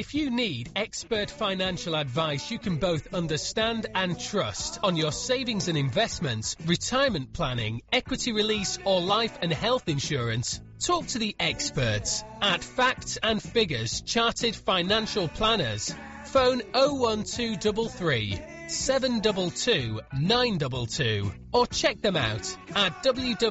If you need expert financial advice you can both understand and trust on your savings and investments, retirement planning, equity release or life and health insurance, talk to the experts at Facts and Figures Chartered Financial Planners. Phone 01233 722 922 or check them out at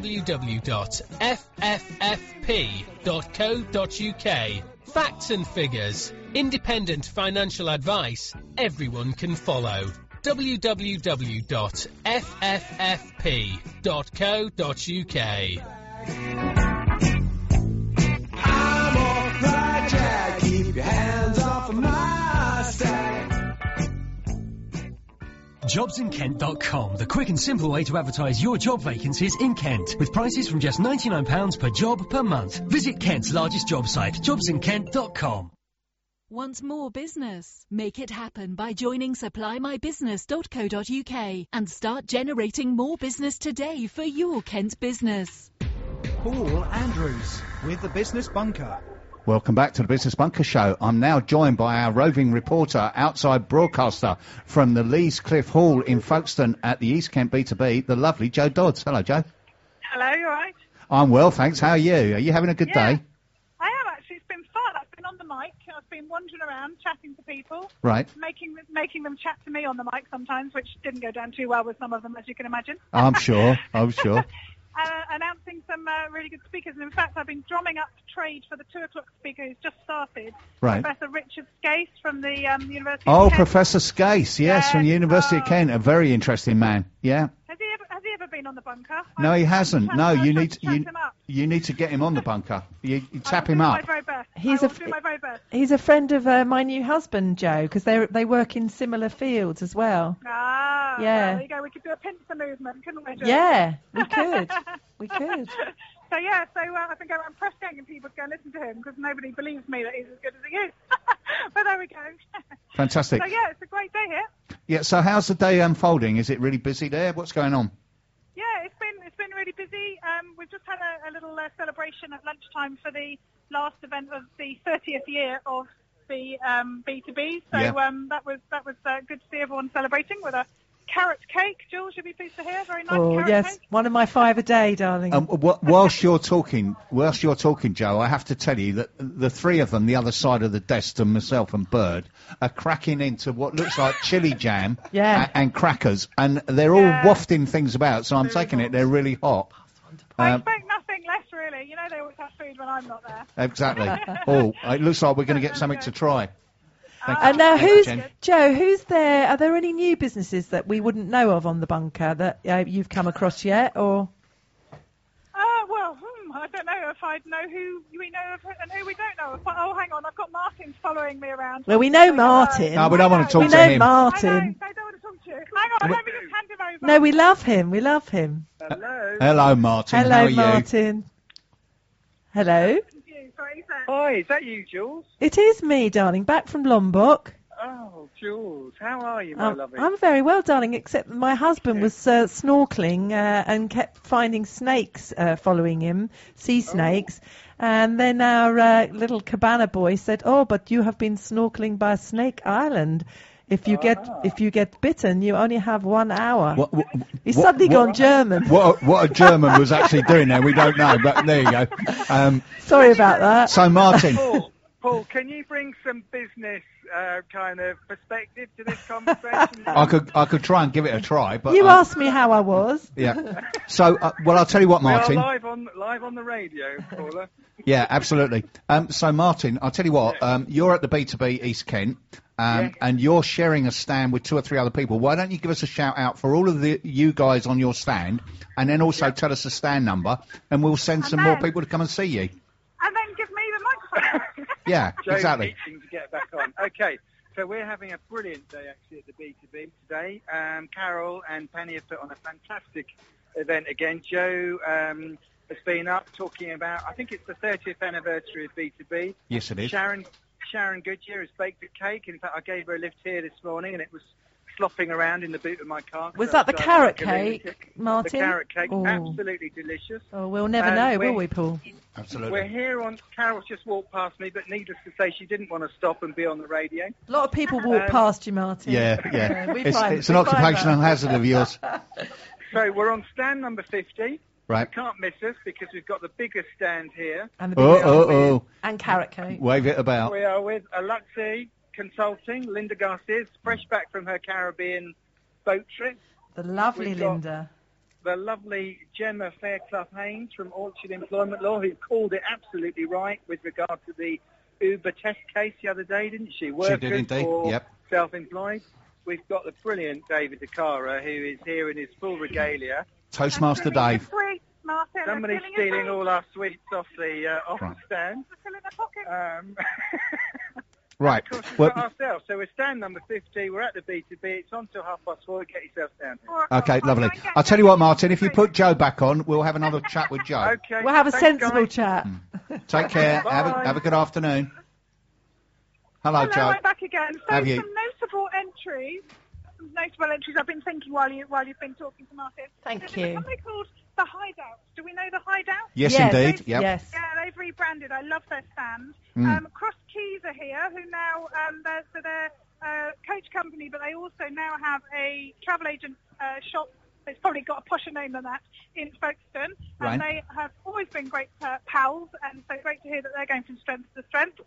www.fffp.co.uk. Facts and Figures. Independent financial advice everyone can follow. www.fffp.co.uk. I'm alright, Jack. Keep your hands off of my stack. JobsInKent.com, the quick and simple way to advertise your job vacancies in Kent, with prices from just £99 per job per month. Visit Kent's largest job site, JobsInKent.com. Want more business? Make it happen by joining supply.mybusiness.co.uk and start generating more business today for your Kent business. Paul Andrews with the Business Bunker. Welcome back to the Business Bunker Show. I'm now joined by our roving reporter, outside broadcaster from the Lees Cliff Hall in Folkestone at the East Kent B2B, the lovely Jo Dodds. Hello, Jo. Hello, you all right? I'm well, thanks. How are you? Are you having a good day? I am, actually. It's been fun. I've been on the mic. I've been wandering around, chatting to people. Right. Making them chat to me on the mic sometimes, which didn't go down too well with some of them, as you can imagine. I'm sure. Announcing some really good speakers. And in fact, I've been drumming up trade for the 2 o'clock speaker who's just started. Right. Professor Richard Skase from the University of Kent. Oh, Professor Skase, yes, from the University of Kent. A very interesting man, yeah. Has he ever been on the bunker? No, he hasn't. No, you need to get him on the bunker. You tap him up. He's a friend of my new husband, Joe, because they work in similar fields as well. Ah, yeah. Well, there you go. We could do a pincer movement, couldn't we? Yeah, we could. We could. So I've been going around press ganging people to go and listen to him because nobody believes me that he's as good as he is. But there we go. Fantastic. So it's a great day here. Yeah. So how's the day unfolding? Is it really busy there? What's going on? Yeah, it's been really busy. We've just had a little celebration at lunchtime for the last event of the 30th year of the B2B. So that was good to see everyone celebrating with a carrot cake. Jules, you'll be pleased to hear. Very nice. Oh yes, cake. One of my 5 a day, darling. Whilst you're talking, Joe, I have to tell you that the 3 of them, the other side of the desk, and myself and Bird, are cracking into what looks like chili jam and crackers, and they're all wafting things about. So I'm taking it they're really hot. I expect nothing less, really. You know they always have food when I'm not there. Exactly. It looks like we're going to get something to try. And now, who's there? Are there any new businesses that we wouldn't know of on the bunker that you've come across yet, or? I don't know if I'd know who we know of and who we don't know of. But, hang on, I've got Martin following me around. Well, we know Martin. No, we don't want to talk to him. We know Martin. I don't want to talk to you. Hang on, let me just hand him over. No, we love him. We love him. Hello, Martin. Hello, how are Martin. You? Hello. Hi, is that you, Jules? It is me, darling, back from Lombok. Oh, Jules, how are you, my lovely? I'm very well, darling, except my husband was snorkeling and kept finding snakes following him, sea snakes. And then our little cabana boy said, "Oh, but you have been snorkeling by Snake Island. If you get bitten, you only have 1 hour." He's suddenly gone German. What a German was actually doing there, we don't know, but there you go. Sorry about that. So, Martin. Paul, can you bring some business kind of perspective to this conversation? I could try and give it a try, but you asked me how I was. Yeah. So, I'll tell you what, Martin. We are live on the radio, Paula. Yeah, absolutely. So, Martin, I'll tell you what. You're at the B2B East Kent. And you're sharing a stand with 2 or 3 other people. Why don't you give us a shout out for all of you guys on your stand, and then also tell us the stand number, and we'll send some more people to come and see you. And then give me the microphone. Yeah, exactly. To get back on. Okay, so we're having a brilliant day actually at the B2B today. Carol and Penny have put on a fantastic event again. Joe has been up talking about, I think it's the 30th anniversary of B2B. Yes, it is. Sharon Goodyear has baked a cake. In fact, I gave her a lift here this morning, and it was flopping around in the boot of my car. Was that the carrot Like a lunatic. cake, Martin? The carrot cake, Oh. absolutely delicious. Oh, we'll never know, will we, Paul? Absolutely. We're here on. Carol's just walked past me, but needless to say, she didn't want to stop and be on the radio. A lot of people walk past you, Martin. Yeah. we It's find- an we find occupational that. hazard of yours. So we're on stand number 50. Right. You can't miss us because we've got the biggest stand here. And the Oh. And carrot cake. Wave it about. We are with Aluxi Consulting, Linda Garcia, fresh back from her Caribbean boat trip. The lovely We've got Linda. The lovely Gemma Fairclough-Haynes from Orchard Employment Law, who called it absolutely right with regard to the Uber test case the other day, didn't she? She did indeed, or yep. self-employed. We've got the brilliant David DeCara, who is here in his full regalia. Toastmaster Dave. Sweet, Martin. Somebody's stealing all our sweets off the stand. Still in the pocket. Right. Of course, we've Well, got ourselves. So we're stand number 50. We're at the B2B. It's on till 4:30. Get yourself down here. okay, lovely. I'll tell you what, Martin, if you put Joe back on, we'll have another chat with Joe. Okay. We'll have a thanks, sensible guys. chat. Take care. Bye. Have a good afternoon. Hello, Hello, Joe. I'm back again. So Have you? some notable entries I've been thinking while you've been talking to Martin. Thank There's you. something called The Hideout. Do we know The Hideout? Yes, Yes. indeed. Yep. Yes. Yeah, they've rebranded. I love their stand. Mm. Cross Keys are here, who now they're a coach company, but they also now have a travel agent shop. It's probably got a posher name than that in Folkestone, Right. and they have always been great pals, and so great to hear that they're going from strength to strength.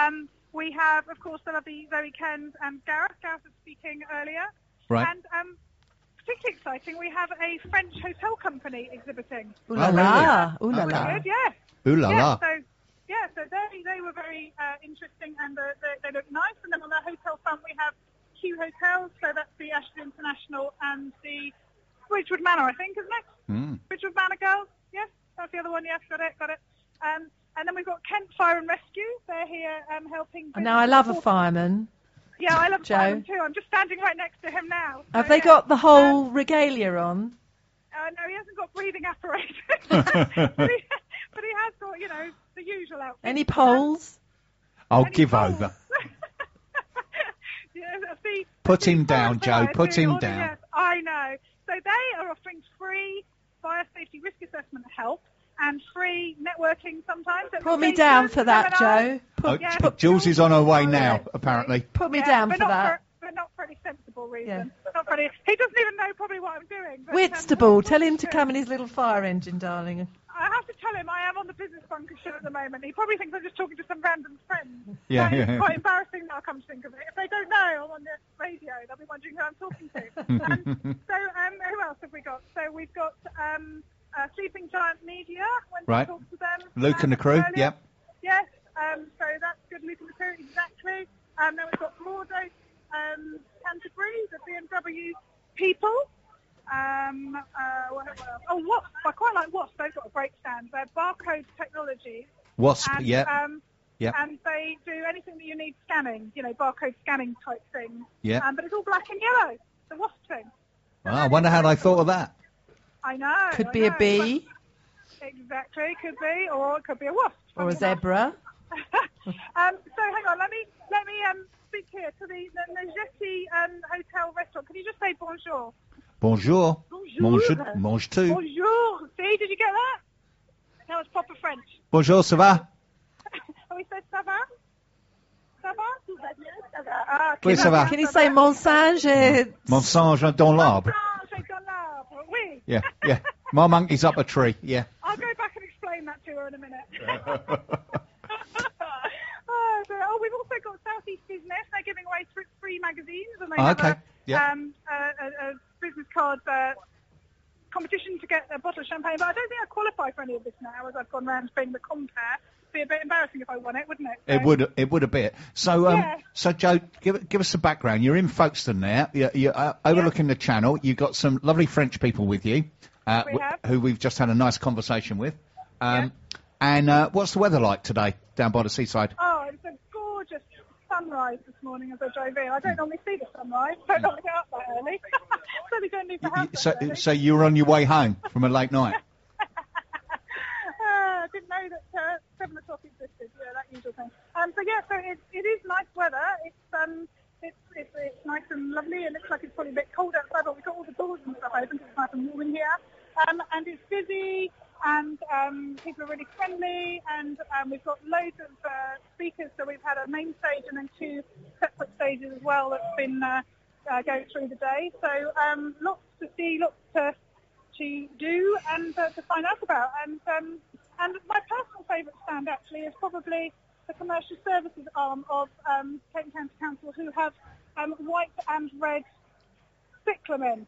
We have, of course, the lovely Zoe Kens and Gareth. Gareth was speaking earlier. Right. And particularly exciting, we have a French hotel company exhibiting. Ooh la Oh, la. Ooh la Okay. la. Good, yeah. Ooh la Yeah, la. so they were very interesting, and they look nice. And then on the hotel front, we have Q Hotels, so that's the Ashton International and the Bridgewood Manor, I think, isn't it? Mm. Bridgewood Manor Girls, yes, that's the other one, yes, got it. And then we've got Kent Fire and Rescue. They're here helping. Now, I love a fireman. Yeah, I love Joe. firemen too. I'm just standing right next to him now. Have So, they yeah. got the whole regalia on? No, he hasn't got breathing apparatus, but he has got, the usual outfit. Any poles? I'll Any give polls? over. Yeah, the Put him the down, polls Joe, are put doing him all the- down. Yes, I know. So they are offering free fire safety risk assessment help and free networking sometimes. Put me down for that, seminars. Joe. Oh, Yeah, Jules is on her way now, Sorry. apparently. Put me Yeah, down but for not that. but not for any sensible reason. Yeah. Not for any, he doesn't even know probably what I'm doing. But, Whitstable, tell him to come in his little fire engine, darling. I have to tell him I am on the Business Bunker show at the moment. He probably thinks I'm just talking to some random friends. Yeah, So yeah, it's yeah. quite embarrassing now, come to think of it. If they don't know I'm on the radio, they'll be wondering who I'm talking to. Who else have we got? So we've got Sleeping Giant Media. When Right. we talk to them. Luke and the crew, earlier. yep. Yes, so that's good. Luke and the crew, exactly. Then we've got Broadway, Canterbury, the BMW people. What else? Oh, Wasp. I quite like Wasp. They've got a great stand. They're Barcode Technologies. Wasp, And, yep. Yep. And they do anything that you need scanning, barcode scanning type things. Yep. But it's all black and yellow, the Wasp thing. Well, I wonder how they thought of that. I know. Could I be a know. bee Exactly, could be, or it could be a wasp. or a funny enough. zebra. So hang on, let me speak here to the Nageti Hotel Restaurant. Can you just say bonjour? Bonjour. Bonjour. Mange tout. Bonjour. See, did you get that? That was proper French. Bonjour, ça va? Oh, we said ça va? Ça va? Tout va bien, ça va. Ah, Oui, ça va. Can you say mensonge? Mon singe dans l'arbre. Ah, j'ai dans l'arbre. Oui. Yeah, yeah. My monkey's up a tree, yeah. I'll go back and explain that to her in a minute. We've also got Southeast Business. They're giving away free magazines, and they have okay, a business card competition to get a bottle of champagne. But I don't think I qualify for any of this now, as I've gone round being the compare. It'd be a bit embarrassing if I won it, wouldn't it? It would a bit. So, Yeah. so Joe, give us some background. You're in Folkestone there. You're overlooking the channel. You've got some lovely French people with you, We have. who we've just had a nice conversation with. And what's the weather like today down by the seaside? Oh, it's a gorgeous sunrise this morning as I drove in. I don't normally see the sunrise. I don't normally get up that early. Certainly don't leave the house that early. So you were on your way home from a late night. I didn't know that 7 o'clock existed. Yeah, that usual thing. So it is nice weather. It's it's nice and lovely. It looks like it's probably a bit cold outside, but we've got all the doors and stuff open, so it's nice and warm in here. And it's busy, and people are really friendly, and we've got loads of speakers. So we've had a main stage and then 2 separate stages as well that's been going through the day. So lots to see, lots to do and to find out about. And my personal favourite stand actually is probably the commercial services arm of Cape County Council, who have white and red cyclamen.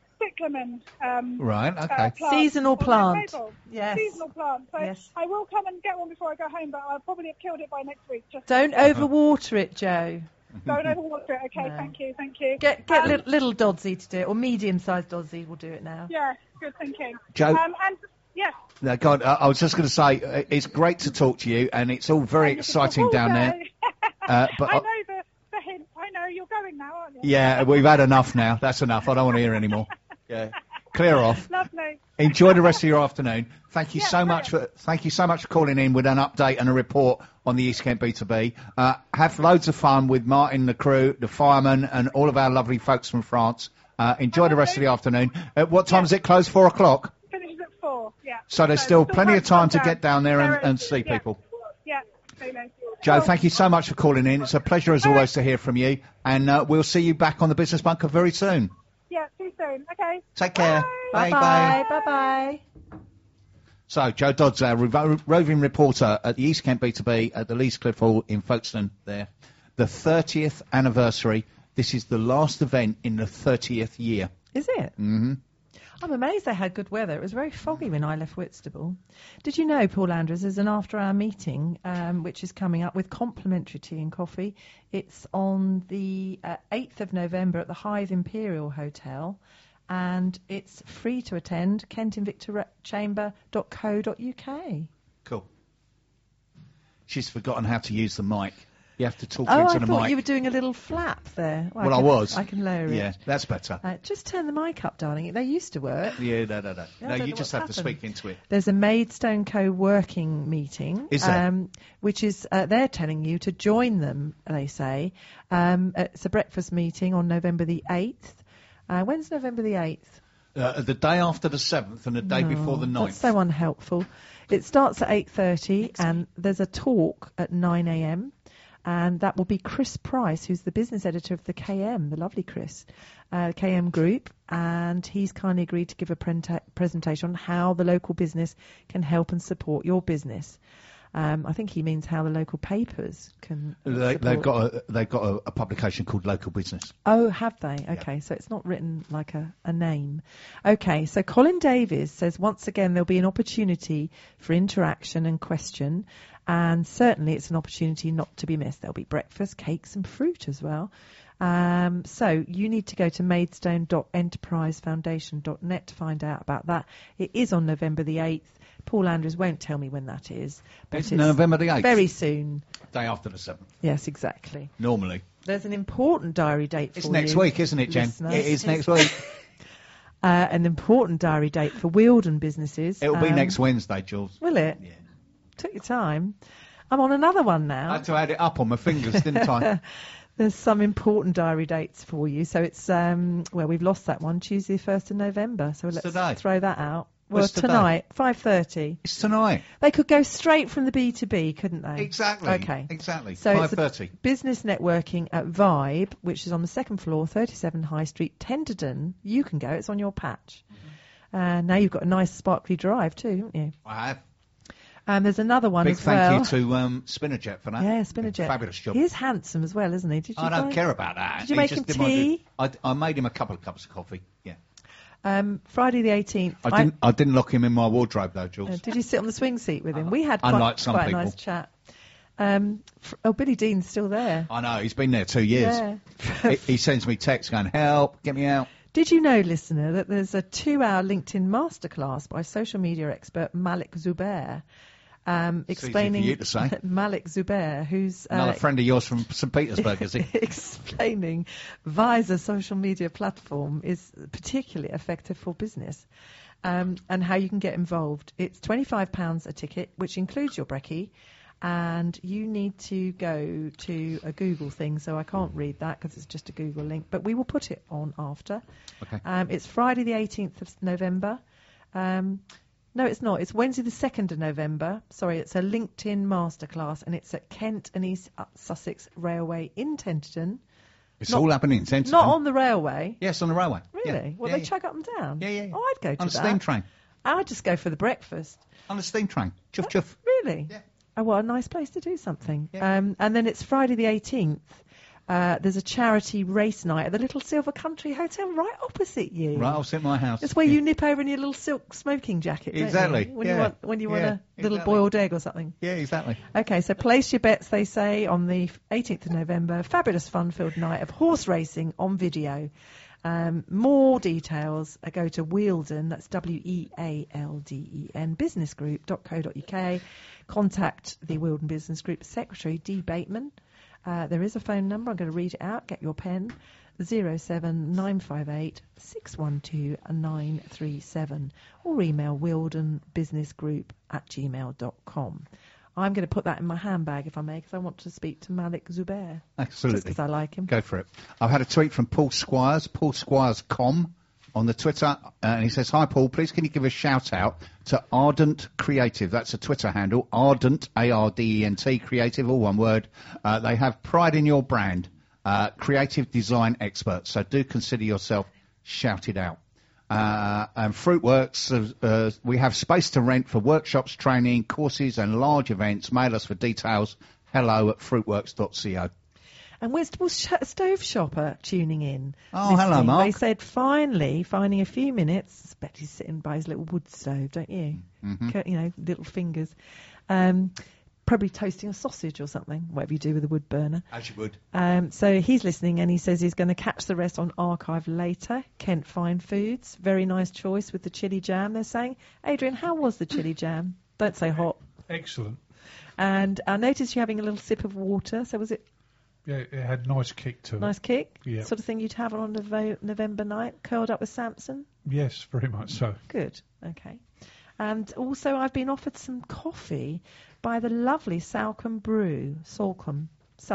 Right, okay. Seasonal plant. Yes. Seasonal plant. So yes. I will come and get one before I go home, but I'll probably have killed it by next week. Don't overwater it, Joe. Don't overwater it. Okay, no. Thank you. Get little Dodsy to do it, or medium-sized Dodsy will do it now. Yeah, good thinking. Joe. And yes. No, God, I was just going to say, it's great to talk to you, and it's all very exciting down there. But I know the hint. I know you're going now, aren't you? Yeah, we've had enough now. That's enough. I don't want to hear anymore. Yeah, clear off. Lovely. Enjoy the rest of your afternoon. Thank you so much for calling in with an update and a report on the East Kent B2B. Have loads of fun with Martin, the crew, the firemen, and all of our lovely folks from France. Enjoy the rest of the afternoon. At what time does it close? 4 o'clock. Finishes at 4. Yeah. So there's still plenty of time to get down there and see people. Yeah. Absolutely. Joe, thank you so much for calling in. It's a pleasure as always to hear from you, and we'll see you back on the Business Bunker very soon. Yeah, see you soon. Okay. Take care. Bye. Bye. So, Joe Dodds, our roving reporter at the East Kent B2B at the Lees Cliff Hall in Folkestone there. The 30th anniversary. This is the last event in the 30th year. Is it? Mm-hmm. I'm amazed they had good weather. It was very foggy when I left Whitstable. Did you know, Paul Andrews, there's an after-hour meeting which is coming up with complimentary tea and coffee. It's on the 8th of November at the Hive Imperial Hotel, and it's free to attend, kentinvictorchamber.co.uk. Cool. She's forgotten how to use the mic. You have to talk into the mic. I thought you were doing a little flap there. Well, I was. I can lower it. Yeah, that's better. Just turn the mic up, darling. They used to work. Yeah, no. No, you just have to speak into it. There's a Maidstone co-working meeting. Is there? Which is, they're telling you to join them, they say. It's a breakfast meeting on November the 8th. When's November the 8th? The day after the 7th and the day before the 9th. That's so unhelpful. It starts at 8:30 and there's a talk at 9 a.m. And that will be Chris Price, who's the business editor of the KM, the lovely Chris, KM Group. And he's kindly agreed to give a presentation on how the local business can help and support your business. I think he means how the local papers can They've got a publication called Local Business. Oh, have they? Okay, so it's not written like a name. Okay, so Colin Davies says once again there'll be an opportunity for interaction and question, and certainly it's an opportunity not to be missed. There'll be breakfast, cakes and fruit as well. So you need to go to maidstone.enterprisefoundation.net to find out about that. It is on November the 8th. Paul Andrews won't tell me when that is. But it's November the 8th. Very soon. Day after the 7th. Yes, exactly. Normally. There's an important diary date for you. It's next week, isn't it, Jen? Listeners. It is next week. An important diary date for Wealden businesses. It'll be next Wednesday, Jules. Will it? Yeah. Took your time. I'm on another one now. I had to add it up on my fingers, didn't I? There's some important diary dates for you. So it's, we've lost that one, Tuesday, 1st of November. So let's throw that out. Well, tonight, 5:30. It's tonight. They could go straight from the B2B, couldn't they? Exactly. Okay. Exactly. So 5:30. It's business networking at Vibe, which is on the second floor, 37 High Street, Tenterden. You can go. It's on your patch. Now you've got a nice sparkly drive too, haven't you? I have. There's another one Big as well. thank you to Spinnerjet for that. Yeah, Spinnerjet. Fabulous job. He is handsome as well, isn't he? I don't care about that. Did you make him tea? I made him a couple of cups of coffee. Yeah. Friday the 18th. I didn't lock him in my wardrobe though, Jules. Did you sit on the swing seat with him? We had quite a nice chat. Billy Dean's still there. I know, he's been there 2 years. Yeah. he sends me texts going, help, get me out. Did you know, listener, that there's a 2-hour LinkedIn masterclass by social media expert Malik Zubair? Explaining easy for you to say. Malik Zubair, who's another friend of yours from St. Petersburg, is he? Explaining Visor social media platform is particularly effective for business, and how you can get involved. It's £25 a ticket, which includes your brekkie, and you need to go to a Google thing, so I can't read that because it's just a Google link, but we will put it on after. Okay. It's Friday the 18th of November. No, it's not. It's Wednesday the 2nd of November. Sorry, it's a LinkedIn masterclass, and it's at Kent and East Sussex Railway in Tenterden. It's all happening in Tenterden. Not on the railway. Yes, on the railway. Really? Yeah. Well, Yeah, they chug up and down. Yeah. Oh, I'd go to on that. a steam train. I'd just go for the breakfast. On a steam train. Chuff, chuff. Really? Yeah. Oh, what a nice place to do something. Yeah. And then it's Friday the 18th. There's a charity race night at the Little Silver Country Hotel right opposite you. Right opposite my house. It's where you nip over in your little silk smoking jacket, don't Exactly. you? When Yeah. you want a little exactly. boiled egg or something. Yeah, exactly. Okay, so place your bets, they say, on the 18th of November. Fabulous fun-filled night of horse racing on video. More details, go to Wealden, that's WEALDEN, businessgroup.co.uk. Contact the Wealden Business Group Secretary, Dee Bateman. There is a phone number, I'm going to read it out, get your pen, 07958 612 937, or email wealdenbusinessgroup@gmail.com. I'm going to put that in my handbag, if I may, because I want to speak to Malik Zubair. Absolutely. Just because I like him. Go for it. I've had a tweet from Paul Squires, PaulSquires.com, on the Twitter, and he says, "Hi Paul, please can you give a shout out to Ardent Creative?" That's a Twitter handle, Ardent, ARDENT Creative, all one word. They have pride in your brand, creative design experts, so do consider yourself shouted out. And Fruitworks, we have space to rent for workshops, training, courses and large events. Mail us for details, hello@fruitworks.co. And where's Stove Shopper tuning in? Oh, hello, Mark. They said, finally, finding a few minutes. I bet he's sitting by his little wood stove, don't you? Mm-hmm. Little fingers. Probably toasting a sausage or something, whatever you do with a wood burner. As you would. So he's listening, and he says he's going to catch the rest on archive later. Kent Fine Foods, very nice choice with the chili jam, they're saying. Adrian, how was the chili jam? Don't say hot. Excellent. And I noticed you having a little sip of water, so was it... Yeah, it had a nice kick to it. Nice kick? Yeah. Sort of thing you'd have on a November night, curled up with Samson? Yes, very much so. Good, okay. And also I've been offered some coffee by the lovely Salcombe Brew. Salcombe,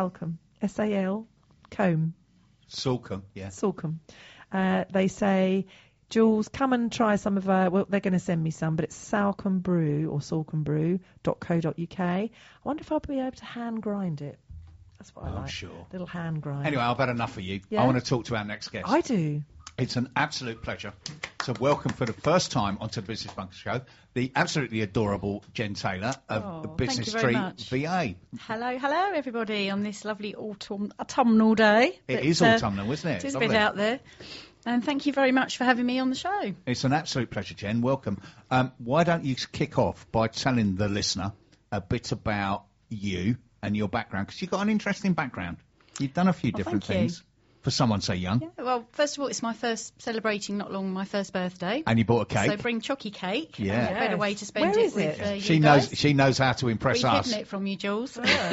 S-A-L-Combe. Salcombe, yeah. Salcombe. They say, Jules, come and try some of our... Well, they're going to send me some, but it's Salcombe Brew or salcombebrew.co.uk. I wonder if I'll be able to hand grind it. That's what I like. Sure. Little hand grind. Anyway, I've had enough of you. Yeah? I want to talk to our next guest. I do. It's an absolute pleasure to welcome for the first time onto the Business Bunker Show the absolutely adorable Jen Taylor of Business thank you very Street much. VA. Hello, everybody, on this lovely autumnal day. It is autumnal, isn't it? It is a Lovely. bit out there. And thank you very much for having me on the show. It's an absolute pleasure, Jen. Welcome. Why don't you kick off by telling the listener a bit about you and your background, because you've got an interesting background. You've done a few different thank you. things for someone so young. Yeah, well, first of all, it's my first celebrating my first birthday. And you bought a cake. So bring chocky cake. Yeah. And a better way to spend Where it is with it? She you knows. guys. She knows how to impress We've us. hidden it from you, Jules.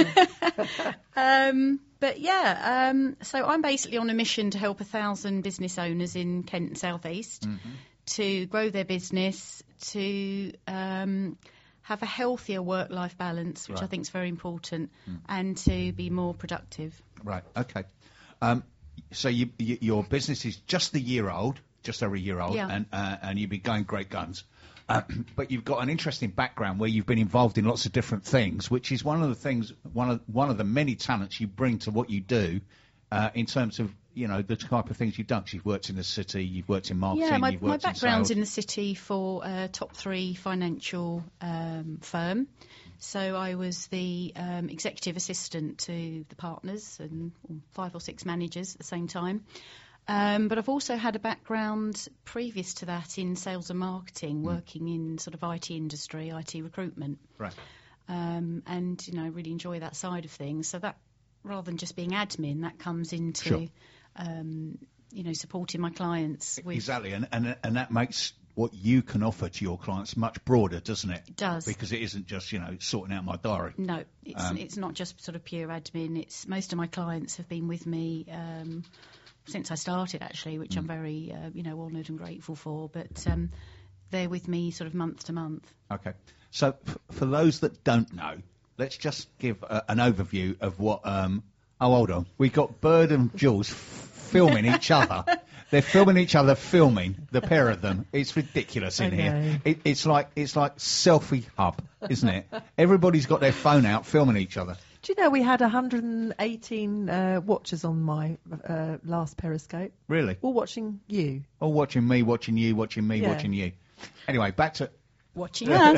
Oh. But yeah, so I'm basically on a mission to help 1,000 business owners in Kent and South East to grow their business, to have a healthier work-life balance, which I think is very important, and to be more productive. Right. Okay. So your business is just a year old, just over a year old, Yeah. and you've been going great guns. But you've got an interesting background where you've been involved in lots of different things, which is one of the things, one of the many talents you bring to what you do, in terms of the type of things you've done. 'Cause you've worked in the city, you've worked in marketing, Yeah, you've my worked background's in in sales. the city for a top 3 financial firm. So I was the executive assistant to the partners and 5 or 6 managers at the same time. But I've also had a background previous to that in sales and marketing, working in sort of IT industry, IT recruitment. Right. And, really enjoy that side of things. So that, rather than just being admin, that comes into, supporting my clients. With Exactly, and that makes what you can offer to your clients much broader, doesn't it? It does. Because it isn't just, sorting out my diary. No, it's not just sort of pure admin. It's most of my clients have been with me since I started, actually, which I'm very, honoured and grateful for. But they're with me sort of month to month. Okay. So for those that don't know, let's just give an overview of what. Hold on. We've got Bird and Jules filming each other. They're filming each other, filming the pair of them. It's ridiculous in here. It's like selfie hub, isn't it? Everybody's got their phone out, filming each other. Do you know we had 118 watchers on my last Periscope? Really? All watching you. All watching me, watching you, watching me, watching you. Anyway, back to watching us.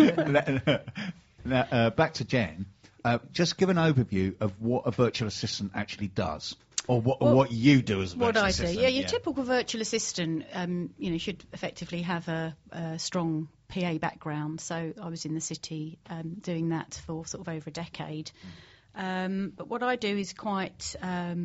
Now, back to Jen. Just give an overview of what a virtual assistant actually does. Or what you do as a virtual assistant. What I do, your typical virtual assistant, should effectively have a strong PA background. So I was in the city doing that for sort of over a decade. But what I do is quite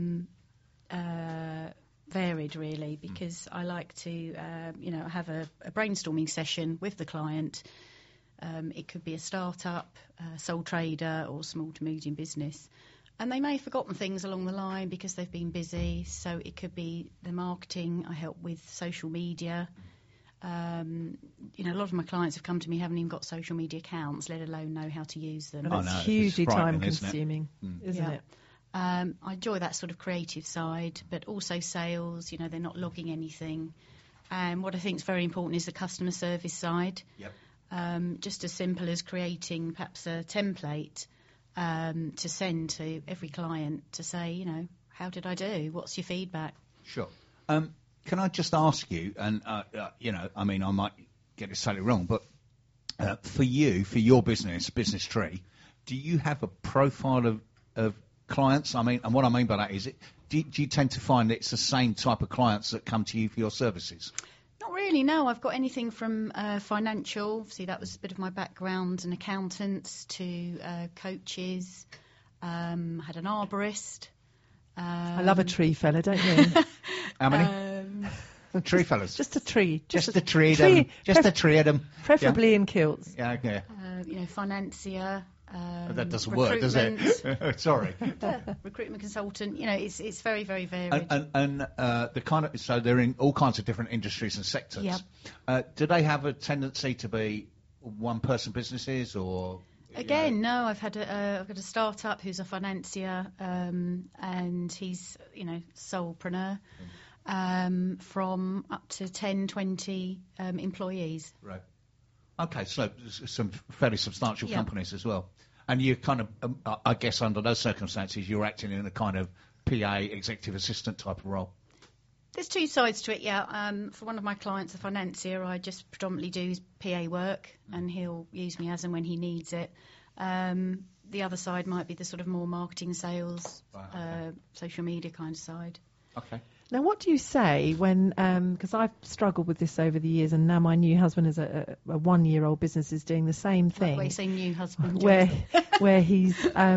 varied, really, because I like to, have a brainstorming session with the client. It could be a start-up, sole trader, or small to medium business. And they may have forgotten things along the line because they've been busy. So it could be the marketing. I help with social media. A lot of my clients have come to me haven't even got social media accounts, let alone know how to use them. And it's hugely time-consuming, isn't it? I enjoy that sort of creative side, but also sales. They're not logging anything. And what I think is very important is the customer service side. Yep. Just as simple as creating perhaps a template to send to every client to say, how did I do? What's your feedback? Sure. Can I just ask you, and, I might get this totally wrong, but for your business tree, do you have a profile of clients? And what I mean by that is, do you tend to find that it's the same type of clients that come to you for your services? Not really, no. I've got anything from financial, see that was a bit of my background, and accountants to coaches, had an arborist. I love a tree fella, don't you? How many? Tree fellas. Just a tree. Just a tree of them. Preferably in kilts. Yeah, okay. Financier. That doesn't work, does it? Sorry. Recruitment consultant. It's very, very varied. And so they're in all kinds of different industries and sectors. Yep. Do they have a tendency to be one-person businesses or? Again, no. I've got a startup who's a financier, and he's solopreneur, from up to 10, 20 employees. Right. Okay, so some fairly substantial companies as well. And you kind of, I guess under those circumstances, you're acting in a kind of PA, executive assistant type of role. There's two sides to it, yeah. For one of my clients, a financier, I just predominantly do PA work, and he'll use me as and when he needs it. The other side might be the sort of more marketing, sales, social media kind of side. Okay. Now, what do you say when, because I've struggled with this over the years, and now my new husband is a one-year-old business is doing the same thing. Why you say new husband? where he's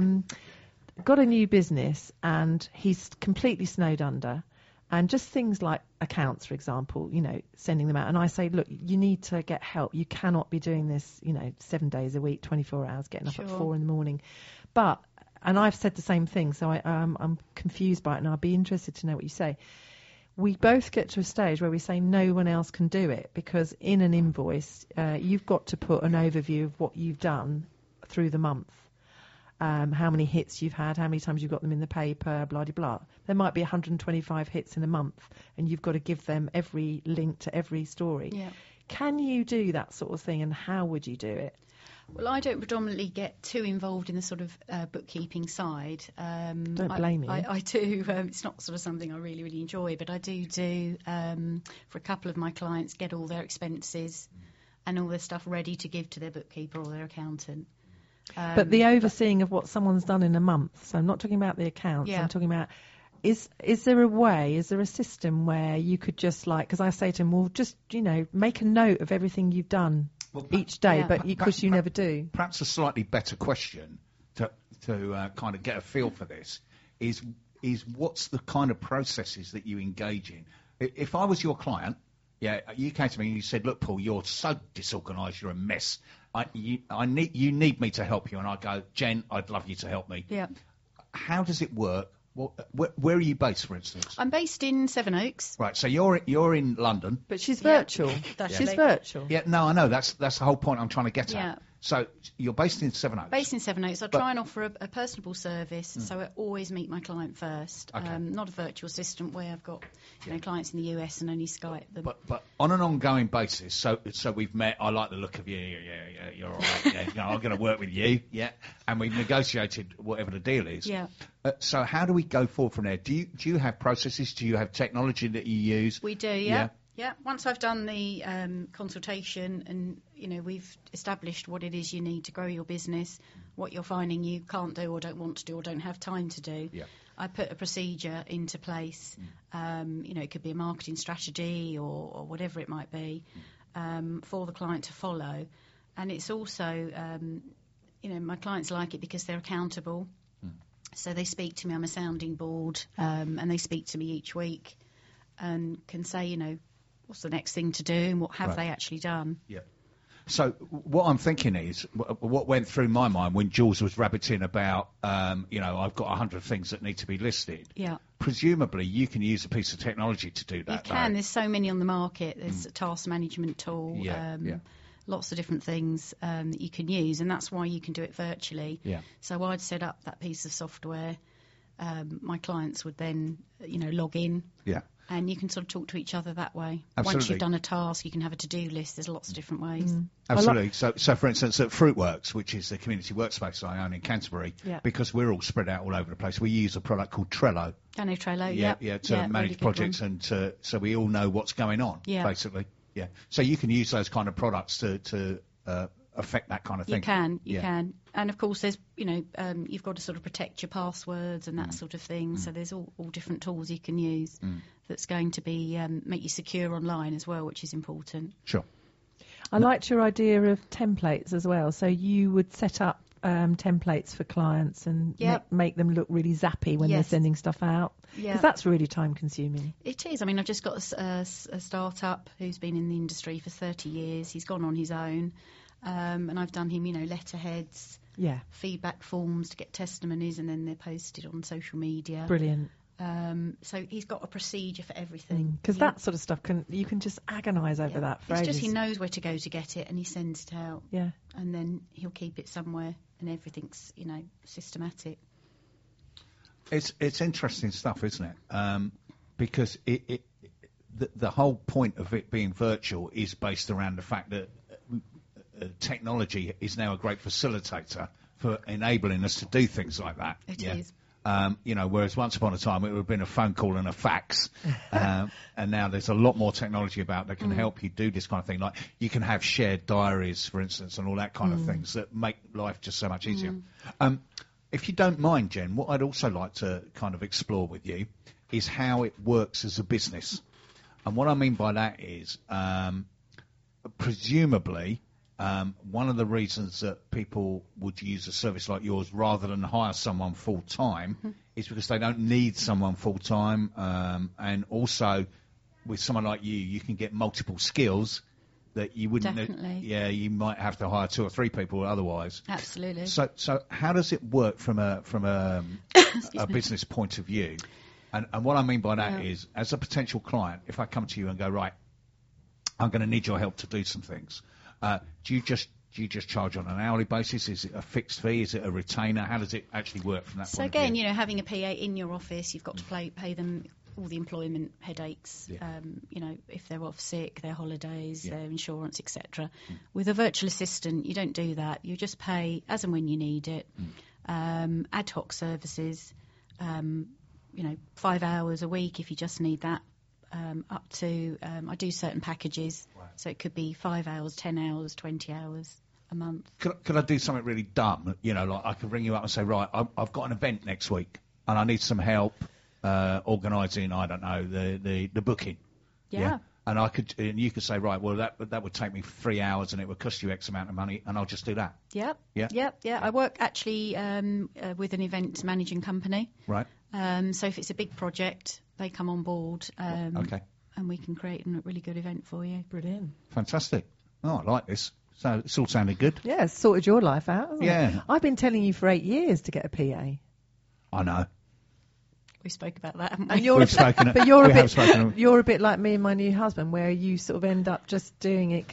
got a new business and he's completely snowed under. And just things like accounts, for example, sending them out. And I say, look, you need to get help. You cannot be doing this, 7 days a week, 24 hours, getting up at 4 a.m. And I've said the same thing, so I'm confused by it, and I'll be interested to know what you say. We both get to a stage where we say no one else can do it, because in an invoice, you've got to put an overview of what you've done through the month. How many hits you've had, how many times you've got them in the paper, blah, blah, blah. There might be 125 hits in a month, and you've got to give them every link to every story. Yeah. Can you do that sort of thing, and how would you do it? Well, I don't predominantly get too involved in the sort of bookkeeping side. Don't blame you. I do. It's not sort of something I really, really enjoy, but I do for a couple of my clients, get all their expenses and all their stuff ready to give to their bookkeeper or their accountant. But the overseeing of what someone's done in a month, so I'm not talking about the accounts, I'm talking about, is there a system where you could just because I say to them, well, just, make a note of everything you've done each day, but because you never do. Perhaps a slightly better question to kind of get a feel for this is what's the kind of processes that you engage in? If I was your client, you came to me and you said, look, Paul, you're so disorganised, you're a mess. You need me to help you. And I go, Jen, I'd love you to help me. Yeah. How does it work? Where are you based, for instance? I'm based in Sevenoaks. Right, so you're in London. But she's virtual. Yeah. She's virtual. Yeah, no, I know. That's the whole point I'm trying to get at. Yeah. So you're based in Sevenoaks. Based in Sevenoaks. I try and offer a personable service, so I always meet my client first. Okay. Not a virtual assistant where I've got clients in the US and only Skype them. But on an ongoing basis, so we've met. I like the look of you. Yeah, you're all right. Yeah, you know, I'm going to work with you. Yeah, and we've negotiated whatever the deal is. Yeah. So how do we go forward from there? Do you have processes? Do you have technology that you use? We do. Yeah. Once I've done the consultation and we've established what it is you need to grow your business, what you're finding you can't do or don't want to do or don't have time to do. Yeah. I put a procedure into place. It could be a marketing strategy or whatever it might be for the client to follow. And it's also, my clients like it because they're accountable. So they speak to me. I'm a sounding board, and they speak to me each week and can say, what's the next thing to do and what have they actually done. Yeah. So what I'm thinking is, what went through my mind when Jules was rabbiting about, I've got 100 things that need to be listed. Yeah. Presumably you can use a piece of technology to do that. You can. There's so many on the market. There's a task management tool. Yeah. Lots of different things that you can use, and that's why you can do it virtually. Yeah. So I'd set up that piece of software. My clients would then, log in. Yeah. And you can sort of talk to each other that way. Absolutely. Once you've done a task, you can have a to-do list. There's lots of different ways. Absolutely. So for instance, at Fruitworks, which is the community workspace I own in Canterbury, because we're all spread out all over the place, we use a product called Trello. I know Trello, to manage really projects and so we all know what's going on, basically. Yeah. So you can use those kind of products to affect that kind of thing. You can. And of course, there's, you've got to sort of protect your passwords and that sort of thing. So there's all different tools you can use that's going to be make you secure online as well, which is important. Sure. I liked your idea of templates as well. So you would set up templates for clients and make them look really zappy when they're sending stuff out. Because that's really time consuming. It is. I mean, I've just got a startup who's been in the industry for 30 years. He's gone on his own. And I've done him, letterheads, feedback forms to get testimonies, and then they're posted on social media. Brilliant. So he's got a procedure for everything. Because that sort of stuff you can just agonise over that for It's ages. just he knows where to go to get it, and he sends it out. Yeah. And then he'll keep it somewhere, and everything's, systematic. It's interesting stuff, isn't it? Because the whole point of it being virtual is based around the fact that technology is now a great facilitator for enabling us to do things like that. It is. Whereas once upon a time it would have been a phone call and a fax, and now there's a lot more technology about that can help you do this kind of thing. Like you can have shared diaries, for instance, and all that kind of things that make life just so much easier. If you don't mind, Jen, what I'd also like to kind of explore with you is how it works as a business. And what I mean by that is, presumably, one of the reasons that people would use a service like yours rather than hire someone full-time is because they don't need someone full-time. And also, with someone like you can get multiple skills that you wouldn't. Definitely. You might have to hire 2 or 3 people otherwise. Absolutely. So how does it work from a business point of view? And what I mean by that is, as a potential client, if I come to you and go, right, I'm going to need your help to do some things, do you just charge on an hourly basis? Is it a fixed fee? Is it a retainer? How does it actually work from that point of view? So again, having a PA in your office, you've got to pay them all the employment headaches, if they're off sick, their holidays, their insurance, etc. With a virtual assistant, you don't do that. You just pay as and when you need it. Ad hoc services, 5 hours a week if you just need that, up to, I do certain packages, so it could be 5 hours, 10 hours, 20 hours a month. Could I do something really dumb? Like I could ring you up and say, right, I've got an event next week and I need some help organising, I don't know, the booking. Yeah. And you could say, right, well, that would take me 3 hours and it would cost you X amount of money, and I'll just do that. Yep. Yeah. Yep. Yeah. I work actually with an event managing company. Right. So if it's a big project, they come on board. Okay. And we can create a really good event for you. Brilliant. Fantastic. Oh, I like this. So it's all sounding good. Yeah, it's sorted your life out, hasn't it? I've been telling you for 8 years to get a PA. I know. We spoke about that, haven't we? And you're a bit like me and my new husband, where you sort of end up just doing it because you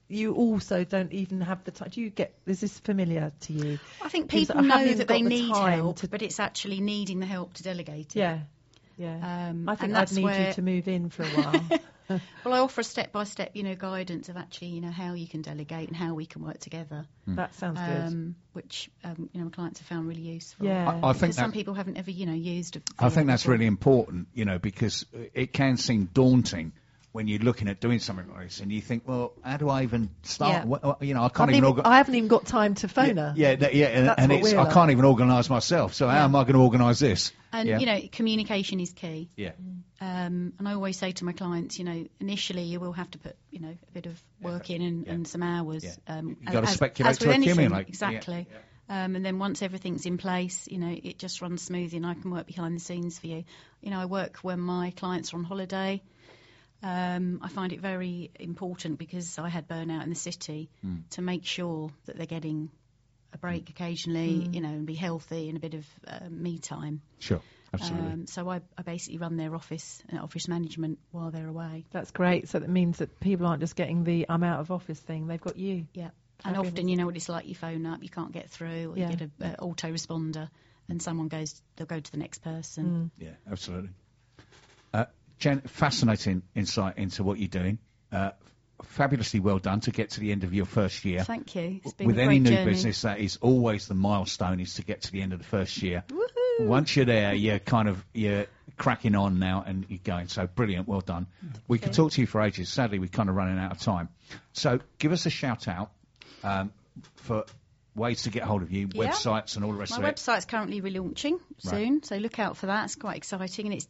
you also don't even have the time. Is this familiar to you? I think You people sort of haven't know even that got they the need time help, to- but it's actually needing the help to delegate it. Yeah. Yeah. I think and I'd that's need where- you to move in for a while. Well, I offer a step-by-step, guidance of actually, how you can delegate and how we can work together. That sounds good. Which, my clients have found really useful. Yeah. I think Because some that- people haven't ever, used a I think that's before. really important, because it can seem daunting when you're looking at doing something like this, and you think, well, how do I even start? Yeah. I can't even I haven't even got time to phone her. and That's what we're I like. can't even organise myself. So how am I going to organise this? And, communication is key. Yeah. And I always say to my clients, initially you will have to put, a bit of work in and some hours. Yeah. You've got to speculate as to with anything, accumulate. exactly. And then once everything's in place, it just runs smoothly and I can work behind the scenes for you. I work when my clients are on holiday. I find it very important because I had burnout in the city to make sure that they're getting a break occasionally, and be healthy and a bit of me time. Sure, absolutely. So I basically run their office management while they're away. That's great. So that means that people aren't just getting the I'm out of office thing. They've got you. Yeah. And Fabulous. often, you know what it's like, you phone up, you can't get through, or you get an autoresponder and they'll go to the next person. Yeah, absolutely. Jen, fascinating insight into what you're doing. Fabulously well done to get to the end of your first year. Thank you. It's been With a any great new journey. business, that is always the milestone, is to get to the end of the first year. Woohoo! Once you're there, you're cracking on now and you're going. So brilliant, well done. We could talk to you for ages. Sadly, we're kind of running out of time. So give us a shout out for ways to get hold of you, websites and all the rest My of it. website's currently relaunching soon, so look out for that. It's quite exciting, and it's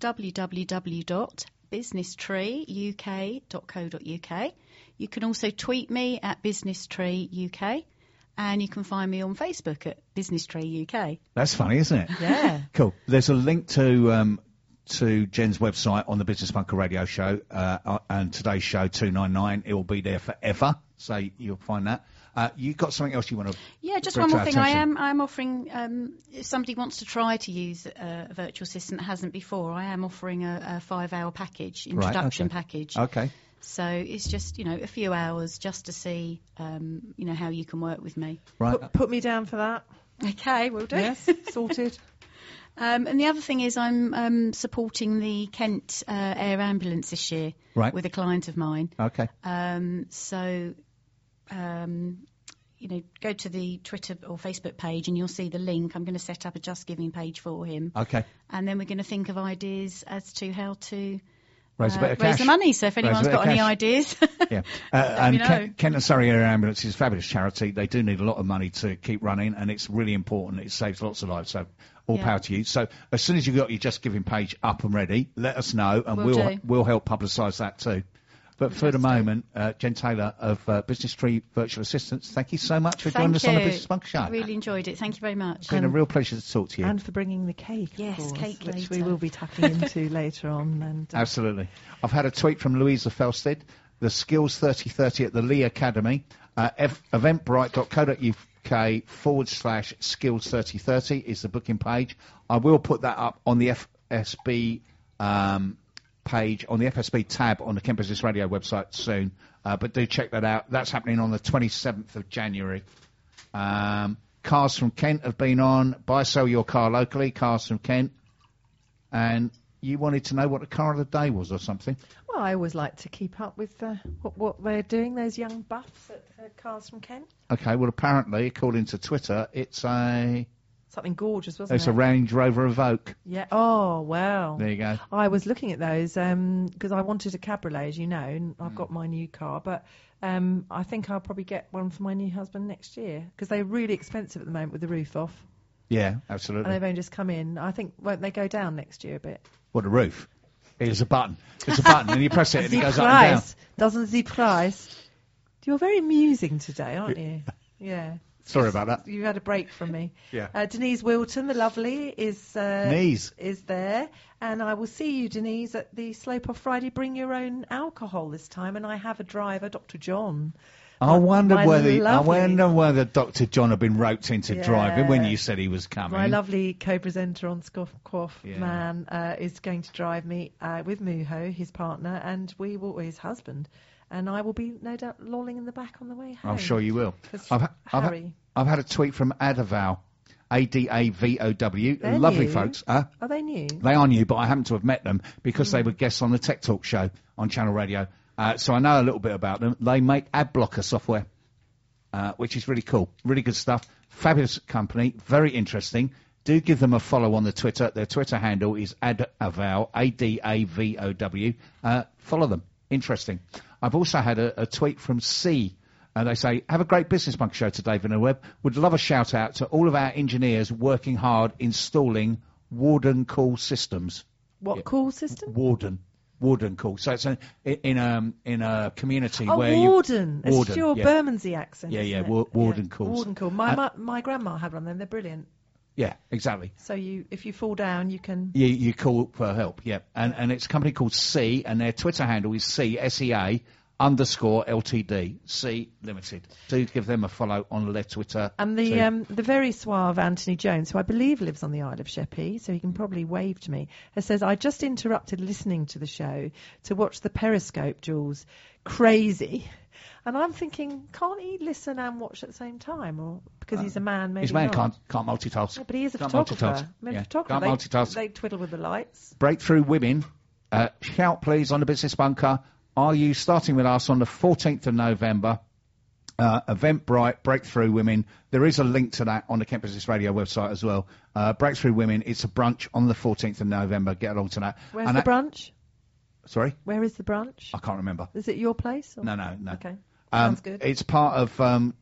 www.businesstreeuk.co.uk. You can also tweet me at BusinessTreeUK, and you can find me on Facebook at Business Tree UK. That's funny, isn't it? Yeah. Cool. There's a link to Jen's website on the Business Bunker Radio Show, and today's show 299. It will be there forever, so you'll find that. You've got something else you want to? Yeah, just bring one to more our thing. attention? I am offering, if somebody wants to try to use a virtual assistant that hasn't before, I am offering a 5-hour package, introduction package. Okay. So it's just, a few hours just to see, how you can work with me. Right. Put me down for that. Okay, we'll do. Yes, sorted. And the other thing is I'm supporting the Kent Air Ambulance this year with a client of mine. Okay. Go to the Twitter or Facebook page and you'll see the link. I'm going to set up a Just Giving page for him. Okay. And then we're going to think of ideas as to how to Raise a bit of raise cash. the money. So if anyone's got any ideas, Yeah. let me know. Kent and Surrey Air Ambulance is a fabulous charity. They do need a lot of money to keep running, and it's really important. It saves lots of lives. So all power to you. So as soon as you've got your Just Giving page up and ready, let us know, and we'll help publicise that too. But for the moment, Jen Taylor of Business Tree Virtual Assistants, thank you so much for joining us on the Business Bunker Show. I really enjoyed it. Thank you very much. It's been a real pleasure to talk to you. And for bringing the cake, of Yes, course, cake which later. we will be tapping into later on. And Absolutely. I've had a tweet from Louisa Felsted, the Skills 3030 at the Lee Academy, eventbrite.co.uk/Skills 3030 is the booking page. I will put that up on the FSB page, on the FSB tab on the Kent Business Radio website soon, but do check that out. That's happening on the 27th of January. Cars from Kent have been on. Buy, sell your car locally, Cars from Kent. And you wanted to know what the car of the day was or something? well, I always like to keep up with what they're doing, those young buffs at Cars from Kent. Okay, well, apparently, according to Twitter, it's Something gorgeous, wasn't it? it's a Range Rover Evoque. Yeah. Oh, wow. There you go. I was looking at those because I wanted a cabriolet, as you know, and I've got my new car. But I think I'll probably get one for my new husband next year because they're really expensive at the moment with the roof off. Yeah, absolutely. And they've only just come in. I think, won't they go down next year a bit? What, a roof? There's a button. There's a button, and you press it, and it goes up and down. Doesn't the price? You're very amusing today, aren't you? Yeah. Sorry about that. You had a break from me. Yeah. Denise Wilton, the lovely, is there. And I will see you, Denise, at the Slope Off Friday. Bring your own alcohol this time. And I have a driver, Dr. John. I wonder my lovely- whether Dr. John had been roped into driving when you said he was coming. My lovely co-presenter on Scoff Quaff Yeah. Man is going to drive me with Muho, his partner, and his husband. And I will be, no doubt, lolling in the back on the way home. I'm sure you will. 'Cause I've had a tweet from Adavow, Adavow. They're Lovely new. folks. Are they new? They are new, but I happen to have met them because they were guests on the Tech Talk show on Channel Radio. So I know a little bit about them. They make ad blocker software, which is really cool. Really good stuff. Fabulous company. Very interesting. Do give them a follow on the Twitter. Their Twitter handle is Adavow, Adavow. Follow them. Interesting. I've also had a tweet from C. They say, have a great Business Bunker show today, Vanilla Web. Would love a shout out to all of our engineers working hard installing Warden Call systems. What call system? Warden Call. So it's in a community where Warden. you... It's your Bermondsey accent. Yeah, isn't it? Warden Calls. Warden Call. My grandma had one of them. They're brilliant. Yeah, exactly. So if you fall down, you can... You call for help, yeah. And it's a company called C, and their Twitter handle is SEA _LTD, C Limited. Do give them a follow on their Twitter. And the very suave Anthony Jones, who I believe lives on the Isle of Sheppey, so he can probably wave to me, says, I just interrupted listening to the show to watch the Periscope, Jules. Crazy. And I'm thinking, can't he listen and watch at the same time? Or because he's a man, maybe His man not. can't multitask. Yeah, but he is a Can't photographer. multitask. I mean, Yeah, photographer, can't multitask. They twiddle with the lights. Breakthrough Women, shout please on the Business Bunker. Are you starting with us on the 14th of November? Eventbrite, Breakthrough Women. There is a link to that on the Kent Business Radio website as well. Breakthrough Women, it's a brunch on the 14th of November. Get along to that. Where's the brunch? Sorry? Where is the brunch? I can't remember. Is it your place? Or? No. Okay. Sounds good. It's part of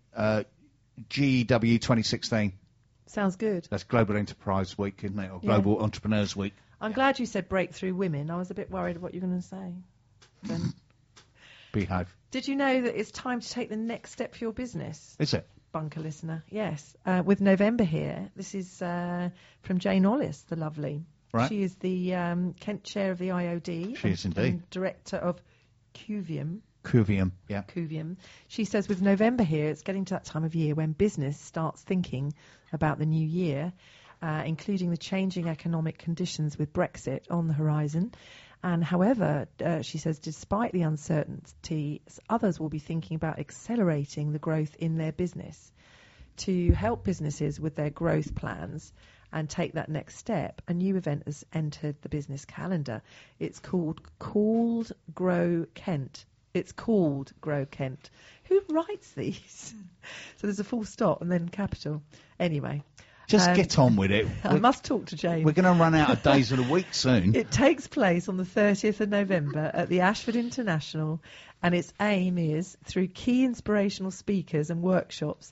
GW 2016. Sounds good. That's Global Enterprise Week, isn't it? Or Global Entrepreneurs Week. I'm glad you said Breakthrough Women. I was a bit worried what you were going to say. Then. Behave. Did you know that it's time to take the next step for your business? Is it? Bunker listener. Yes. With November here, this is from Jane Ollis, the lovely. Right. She is the Kent chair of the IOD. She is indeed. And director of Cuvium. Yeah. Cuvium. She says with November here, it's getting to that time of year when business starts thinking about the new year, including the changing economic conditions with Brexit on the horizon. And however, she says, despite the uncertainty, others will be thinking about accelerating the growth in their business. To help businesses with their growth plans and take that next step, a new event has entered the business calendar. It's called Grow Kent. It's called Grow Kent. Who writes these? So there's a full stop and then capital. Anyway. Just get on with it. I must talk to Jane. We're going to run out of days of the week soon. It takes place on the 30th of November at the Ashford International, and its aim is, through key inspirational speakers and workshops,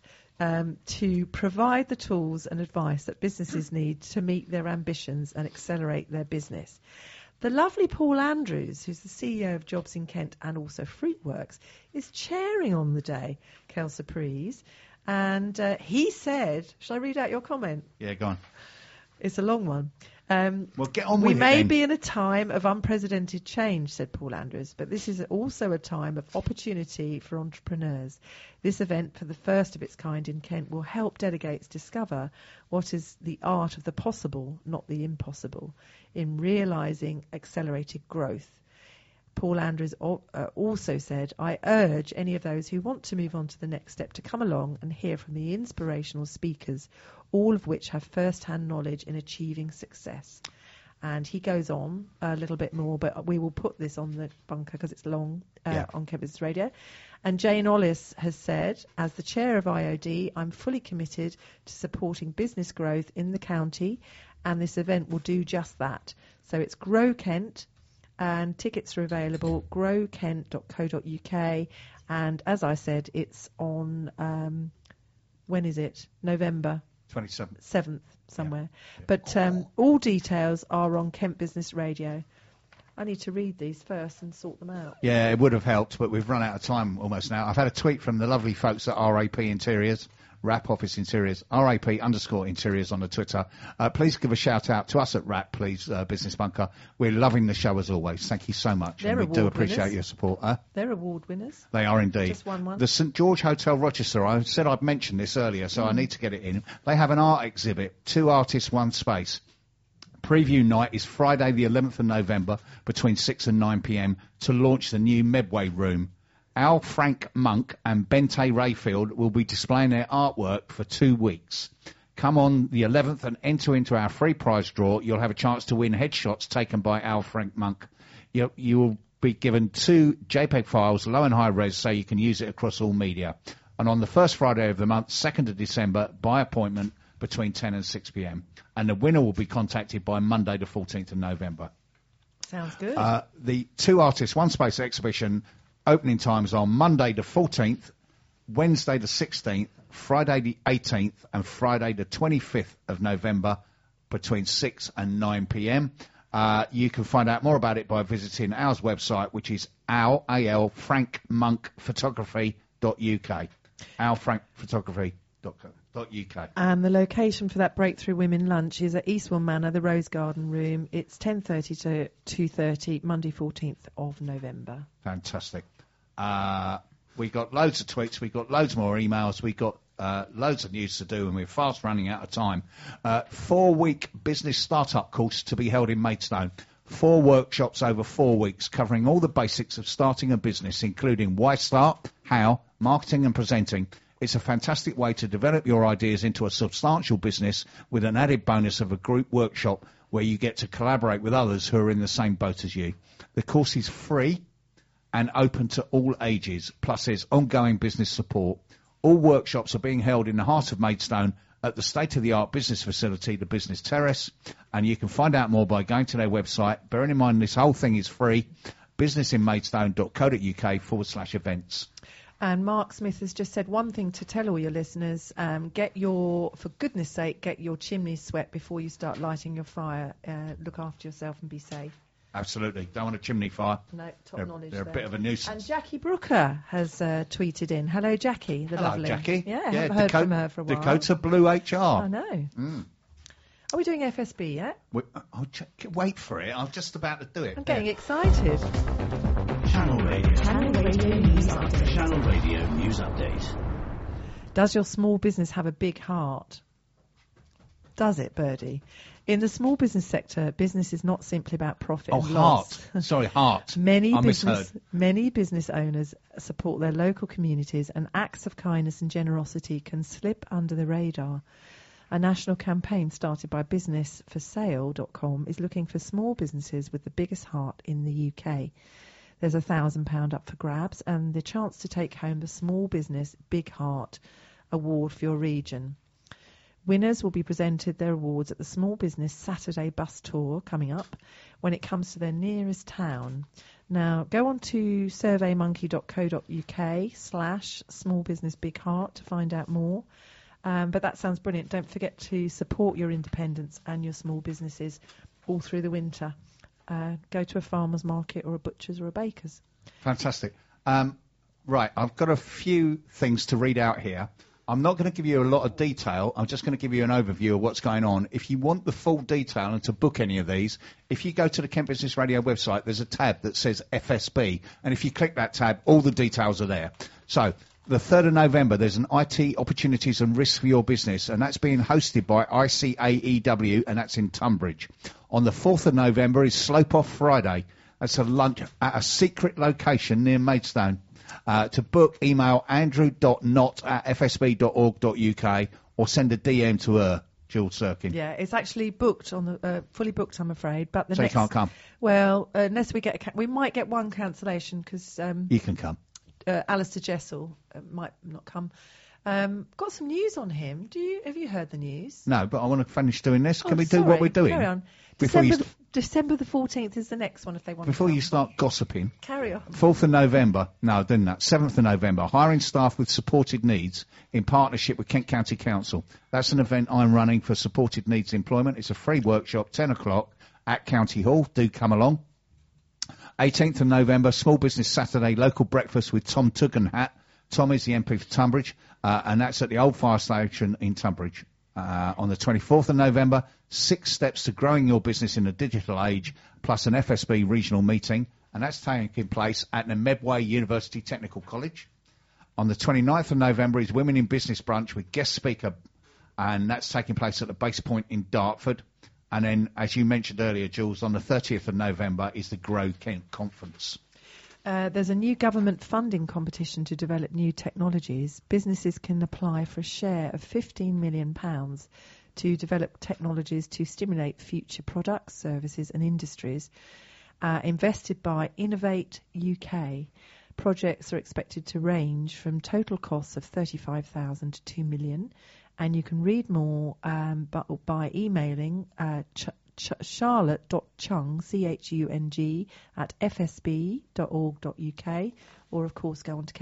to provide the tools and advice that businesses need to meet their ambitions and accelerate their business. The lovely Paul Andrews, who's the CEO of Jobs in Kent and also Fruitworks, is chairing on the day, Kel Surprise. And he said, shall I read out your comment? Yeah, go on. It's a long one. Well, get on with it. We may then. be in a time of unprecedented change, said Paul Andrews, but this is also a time of opportunity for entrepreneurs. This event, for the first of its kind in Kent, will help delegates discover what is the art of the possible, not the impossible, in realising accelerated growth. Paul Andrews also said, I urge any of those who want to move on to the next step to come along and hear from the inspirational speakers, all of which have first-hand knowledge in achieving success. And he goes on a little bit more, but we will put this on the bunker because it's long on Kent Business Radio. And Jane Ollis has said, as the chair of IOD, I'm fully committed to supporting business growth in the county, and this event will do just that. So it's Grow Kent. And tickets are available, growkent.co.uk. And as I said, it's on, when is it? November 27th. 7th, somewhere. Yeah. But all details are on Kent Business Radio. I need to read these first and sort them out. Yeah, it would have helped, but we've run out of time almost now. I've had a tweet from the lovely folks at RAP Interiors. RAP Office Interiors, RAP_Interiors on the Twitter. Please give a shout out to us at RAP, please, Business Bunker. We're loving the show as always. Thank you so much. They're and we do appreciate your support. They're award winners. They are indeed. Just one. The St George Hotel Rochester, I said I'd mentioned this earlier, so I need to get it in. They have an art exhibit, 2 artists, 1 space. Preview night is Friday the 11th of November between 6 and 9 p.m. to launch the new Medway Room. Al Frank Monk and Bente Rayfield will be displaying their artwork for 2 weeks. Come on the 11th and enter into our free prize draw. You'll have a chance to win headshots taken by Al Frank Monk. You will be given 2 JPEG files, low and high res, so you can use it across all media. And on the first Friday of the month, 2nd of December, by appointment between 10 and 6 p.m. And the winner will be contacted by Monday the 14th of November. Sounds good. The 2 artists, 1 space exhibition opening times on Monday the 14th, Wednesday the 16th, Friday the 18th and Friday the 25th of November between 6 and 9 p.m. You can find out more about it by visiting Al's website, which is alfrankmonkphotography.uk. alfrankphotography.uk. And the location for that Breakthrough Women lunch is at Eastwell Manor, the Rose Garden Room. It's 10:30 to 2:30, Monday 14th of November. Fantastic. We got loads of tweets. We got loads more emails. We got loads of news to do, and we're fast running out of time. 4-week business startup course to be held in Maidstone. 4 workshops over 4 weeks covering all the basics of starting a business, including why start, how, marketing and presenting. It's a fantastic way to develop your ideas into a substantial business with an added bonus of a group workshop where you get to collaborate with others who are in the same boat as you. The course is free and open to all ages, plus there's ongoing business support. All workshops are being held in the heart of Maidstone at the state-of-the-art business facility, the Business Terrace, and you can find out more by going to their website. Bearing in mind this whole thing is free, businessinmaidstone.co.uk/events. And Mark Smith has just said one thing to tell all your listeners. For goodness sake, get your chimneys swept before you start lighting your fire. Look after yourself and be safe. Absolutely. Don't want a chimney fire. No, top knowledge They're there. a bit of a nuisance. And Jackie Brooker has tweeted in. Hello, Jackie. Hello, Lovely. Jackie. Yeah, I haven't heard from her for a while. Dakota Blue HR. I know. Are we doing FSB yet? Wait for it. I'm just about to do it. I'm getting excited. Channel Radio. Channel Radio News Update. Channel Radio News Update. Does your small business have a big heart? Does it, Birdie? In the small business sector, business is not simply about profit and loss. Heart. Sorry, heart. Many business owners support their local communities, and acts of kindness and generosity can slip under the radar. A national campaign started by businessforsale.com is looking for small businesses with the biggest heart in the UK. There's £1,000 up for grabs and the chance to take home the Small Business Big Heart Award for your region. Winners will be presented their awards at the Small Business Saturday Bus Tour coming up when it comes to their nearest town. Now, go on to surveymonkey.co.uk/smallbusinessbigheart to find out more. But that sounds brilliant. Don't forget to support your independents and your small businesses all through the winter. Go to a farmer's market or a butcher's or a baker's. Fantastic. Right, I've got a few things to read out here. I'm not going to give you a lot of detail. I'm just going to give you an overview of what's going on. If you want the full detail and to book any of these, if you go to the Kent Business Radio website, there's a tab that says FSB. And if you click that tab, all the details are there. So the 3rd of November, there's an IT Opportunities and Risks for Your Business, and that's being hosted by ICAEW, and that's in Tunbridge. On the 4th of November is Slope Off Friday. That's a lunch at a secret location near Maidstone. To book, email andrew.knott@fsb.org.uk or send a DM to her, Jules Sirkin. Yeah, it's actually booked on the fully booked, I'm afraid. But the so next, you can't come? Well, unless we get we might get one cancellation because you can come. Alistair Jessel might not come. Got some news on him. Have you heard the news? No, but I want to finish doing this. Can we do what we're doing? Carry on. December the 14th is the next one if they want Before to you start gossiping. Carry on. 4th of November. No, doing that. 7th of November. Hiring staff with supported needs in partnership with Kent County Council. That's an event I'm running for supported needs employment. It's a free workshop, 10 o'clock at County Hall. Do come along. 18th of November, Small Business Saturday, local breakfast with Tom Tugendhat. Tom is the MP for Tunbridge, and that's at the old fire station in Tunbridge. On the 24th of November, 6 steps to growing your business in the digital age, plus an FSB regional meeting, and that's taking place at the Medway University Technical College. On the 29th of November is Women in Business Brunch with guest speaker, and that's taking place at the Base Point in Dartford. And then, as you mentioned earlier, Jules, on the 30th of November is the Grow Kent Conference. There's a new government funding competition to develop new technologies. Businesses can apply for a share of £15 million to develop technologies to stimulate future products, services and industries. Invested by Innovate UK. Projects are expected to range from total costs of $35,000 to $2 million. And you can read more by emailing charlotte.chung, CHUNG, at fsb.org.uk, or of course go on to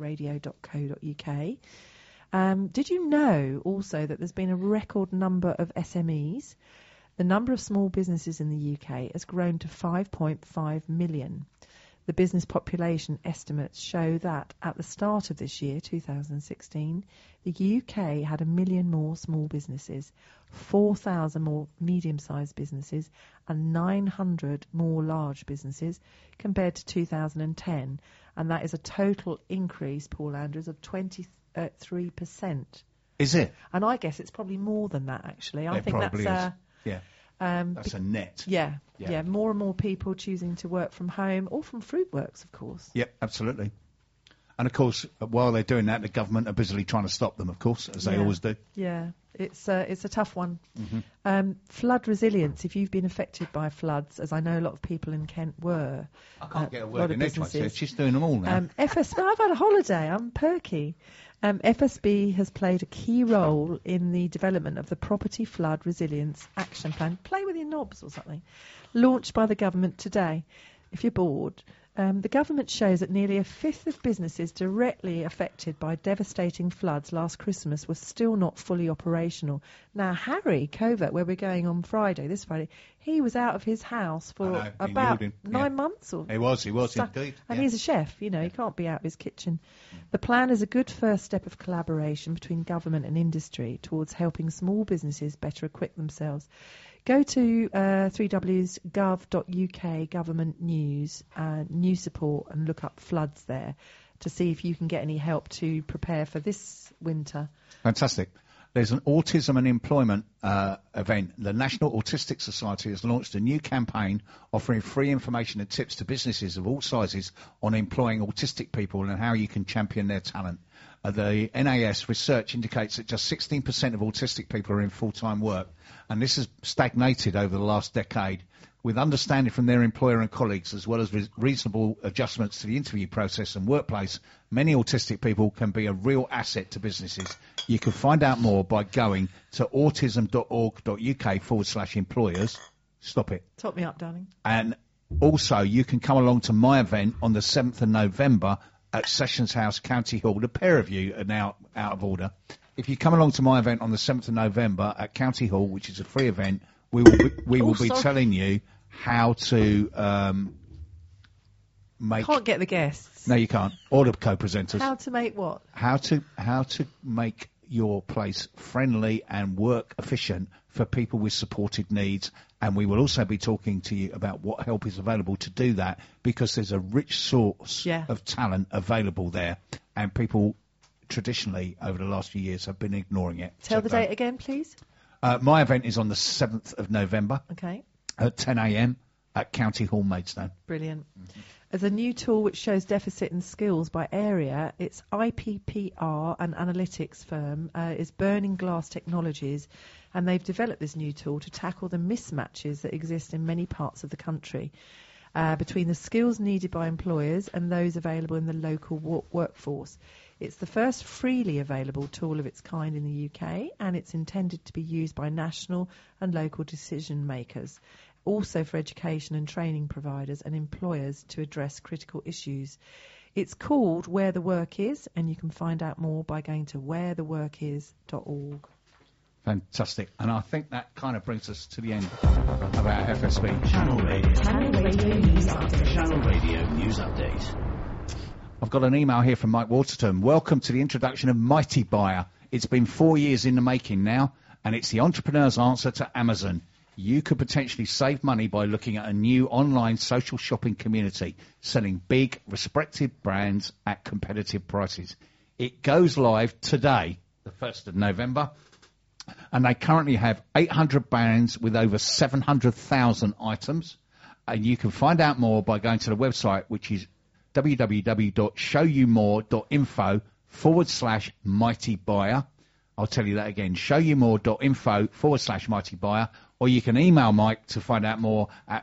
kentbusinessradio.co.uk. Did you know also that there's been a record number of SMEs? The number of small businesses in the UK has grown to 5.5 million. The business population estimates show that at the start of this year, 2016, the UK had 1 million more small businesses, 4,000 more medium-sized businesses and 900 more large businesses compared to 2010. And that is a total increase, Paul Andrews, of 23%. Is it? And I guess it's probably more than that, actually. I think probably that's... Yeah. That's a net. Yeah. More and more people choosing to work from home or from Fruitworks, of course. Yep, absolutely. And of course, while they're doing that, the government are busily trying to stop them, of course, as they always do. Yeah, it's a tough one. Mm-hmm. Flood resilience. If you've been affected by floods, as I know a lot of people in Kent were, I can't get a word in edgewise. She's doing them all now. FSB. I've had a holiday. I'm perky. FSB has played a key role in the development of the Property Flood Resilience Action Plan. Play with your knobs or something. Launched by the government today. If you're bored. The government shows that nearly a fifth of businesses directly affected by devastating floods last Christmas were still not fully operational. Now, Harry Covert, where we're going on this Friday, he was out of his house for about 9 months. Or He was indeed. And he's a chef, he can't be out of his kitchen. The plan is a good first step of collaboration between government and industry towards helping small businesses better equip themselves. Go to 3ws.gov.uk government news, news support, and look up floods there to see if you can get any help to prepare for this winter. Fantastic. There's an autism and employment event. The National Autistic Society has launched a new campaign offering free information and tips to businesses of all sizes on employing autistic people and how you can champion their talent. The NAS research indicates that just 16% of autistic people are in full-time work, and this has stagnated over the last decade. With understanding from their employer and colleagues, as well as reasonable adjustments to the interview process and workplace, many autistic people can be a real asset to businesses. You can find out more by going to autism.org.uk/employers. Stop it. Top me up, darling. And also, you can come along to my event on the 7th of November at Sessions House, County Hall. The pair of you are now out of order. If you come along to my event on the 7th of November at County Hall, which is a free event, we will be telling you how to make... Can't get the guests. No, you can't. Or the co-presenters. How to make what? How to make your place friendly and work efficient for people with supported needs. And we will also be talking to you about what help is available to do that, because there's a rich source of talent available there, and people traditionally over the last few years have been ignoring it. Tell the date again, please. My event is on the 7th of November. Okay. At 10 a.m. at County Hall, Maidstone. Brilliant. As a new tool which shows deficit in skills by area, its IPPR and analytics firm is Burning Glass Technologies, and they've developed this new tool to tackle the mismatches that exist in many parts of the country between the skills needed by employers and those available in the local workforce. It's the first freely available tool of its kind in the UK, and it's intended to be used by national and local decision makers, also for education and training providers and employers to address critical issues. It's called Where the Work Is, and you can find out more by going to wheretheworkis.org. Fantastic. And I think that kind of brings us to the end of our FSB. Channel Radio. Channel Radio News Update. Channel Radio News Update. I've got an email here from Mike Waterton. Welcome to the introduction of Mighty Buyer. It's been 4 years in the making now, and it's the entrepreneur's answer to Amazon. You could potentially save money by looking at a new online social shopping community selling big, respected brands at competitive prices. It goes live today, the 1st of November, and they currently have 800 brands with over 700,000 items. And you can find out more by going to the website, which is www.showyoumore.info/mighty buyer. I'll tell you that again, showyoumore.info/mighty buyer, or you can email Mike to find out more at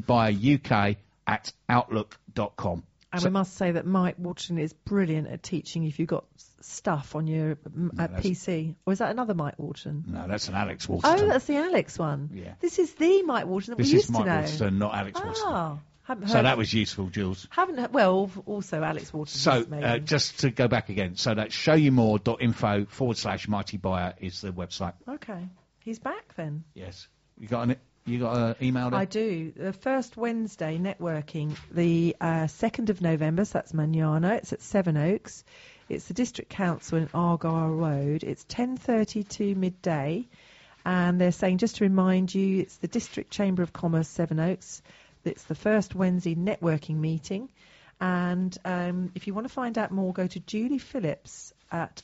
mightybuyeruk@outlook.com. And we must say that Mike Waterton is brilliant at teaching if you've got stuff on your PC. Or is that another Mike Waterton? No, that's an Alex Waterton. Oh, that's the Alex one. Yeah. This is the Mike Waterton that we used to know. This is Mike Waterton, not Alex Waterton. Haven't heard So that was useful, Jules. Also Alex Waterton. So, just to go back again, so that's showyoumore.info/mighty buyer is the website. Okay. He's back then. Yes. You got an email there? I do. The first Wednesday networking, the 2nd of November, so that's Manana. It's at Sevenoaks. It's the District Council in Argyle Road. It's 10:30 to midday. And they're saying, just to remind you, it's the District Chamber of Commerce, Sevenoaks. It's the first Wednesday networking meeting. And if you want to find out more, go to Julie Phillips at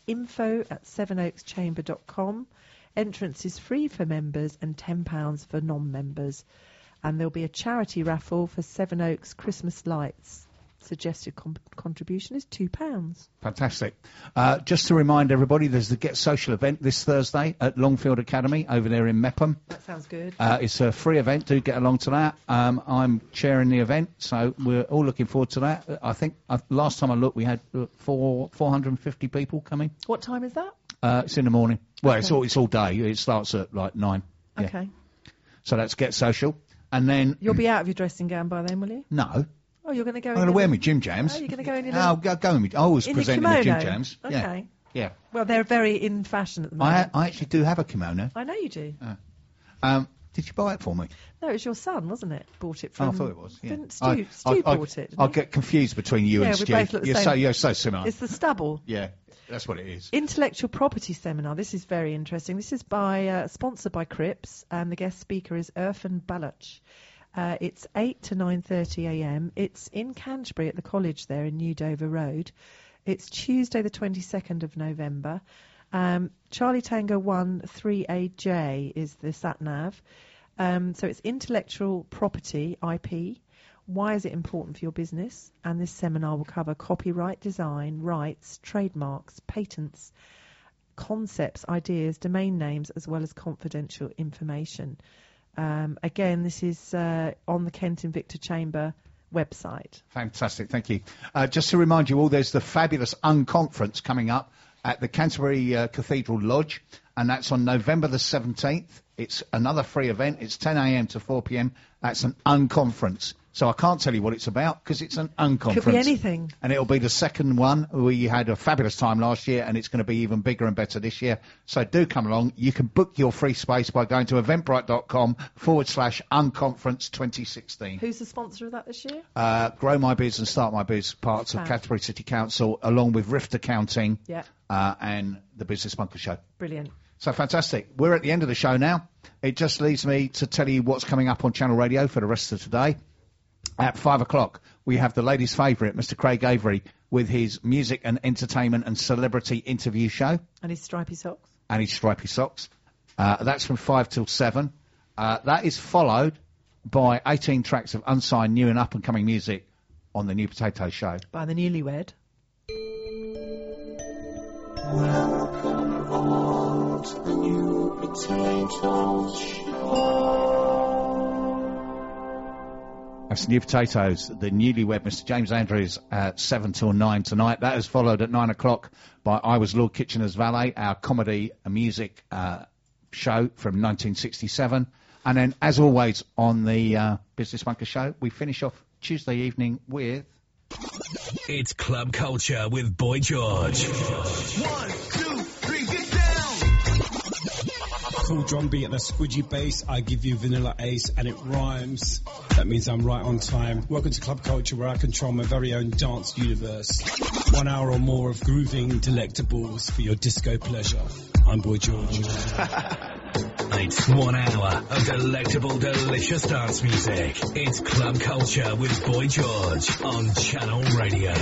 info@sevenoakschamber.com. Entrance is free for members and £10 for non-members. And there'll be a charity raffle for Sevenoaks Christmas lights. Suggested contribution is £2. Fantastic. Just to remind everybody, there's the Get Social event this Thursday at Longfield Academy over there in Mepham. That sounds good. It's a free event. Do get along to that. I'm chairing the event, so we're all looking forward to that. I think last time I looked, we had 450 people coming. What time is that? It's in the morning. Well, it's all day. It starts at like 9. Yeah. Okay. So that's Get Social. And then... You'll be out of your dressing gown by then, will you? No. Oh, you're going to go I'm going to wear my gym jams. Oh, you're going to go in your I'll go in my... I always in present in the the gym kimono? jams. Okay. Yeah. Well, they're very in fashion at the moment. I actually do have a kimono. I know you do. Did you buy it for me? No, it was your son, wasn't it? Bought it from... I thought it was, yeah. Stu bought it. I get confused between you and Stu. We both look the same. You're so similar. It's the stubble. Yeah, that's what it is. Intellectual Property Seminar. This is very interesting. This is sponsored by Cripps, and the guest speaker is Irfan Baloch. It's 8 to 9:30 a.m. It's in Canterbury at the college there in New Dover Road. It's Tuesday the 22nd of November. Charlie Tango 13AJ is the sat-nav. So it's intellectual property, IP. Why is it important for your business? And this seminar will cover copyright, design, rights, trademarks, patents, concepts, ideas, domain names, as well as confidential information. Again, this is on the Kent Invicta Chamber website. Fantastic, thank you. Just to remind you all, there's the fabulous Unconference coming up at the Canterbury Cathedral Lodge, and that's on November the 17th. It's another free event. It's 10 a.m. to 4 p.m. That's an Unconference. So I can't tell you what it's about because it's an Unconference. Could be anything. And it'll be the second one. We had a fabulous time last year, and it's going to be even bigger and better this year. So do come along. You can book your free space by going to eventbrite.com/Unconference 2016. Who's the sponsor of that this year? Grow My Biz and Start My Biz, parts of Canterbury City Council, along with Rift Accounting and the Business Bunker Show. Brilliant. So fantastic. We're at the end of the show now. It just leaves me to tell you what's coming up on Channel Radio for the rest of today. At 5 o'clock, we have the ladies' favourite, Mr. Craig Avery, with his music and entertainment and celebrity interview show. And his stripy socks. That's from 5 till 7. That is followed by 18 tracks of unsigned, new and up-and-coming music on the New Potato Show. By the Newlywed. Welcome on to the New Potato Show. That's New Potatoes, the Newlywed, Mr. James Andrews, at 7 till 9 tonight. That is followed at 9 o'clock by I Was Lord Kitchener's Valet, our comedy and music show from 1967. And then, as always, on the Business Bunker Show, we finish off Tuesday evening with... It's Club Culture with Boy George. 1, 2, 3, get down! Cool drum beat and a squidgy bass. I give you vanilla ace and it rhymes. That means I'm right on time. Welcome to Club Culture, where I control my very own dance universe. 1 hour or more of grooving delectables for your disco pleasure. I'm Boy George. It's 1 hour of delectable, delicious dance music. It's Club Culture with Boy George on Channel Radio.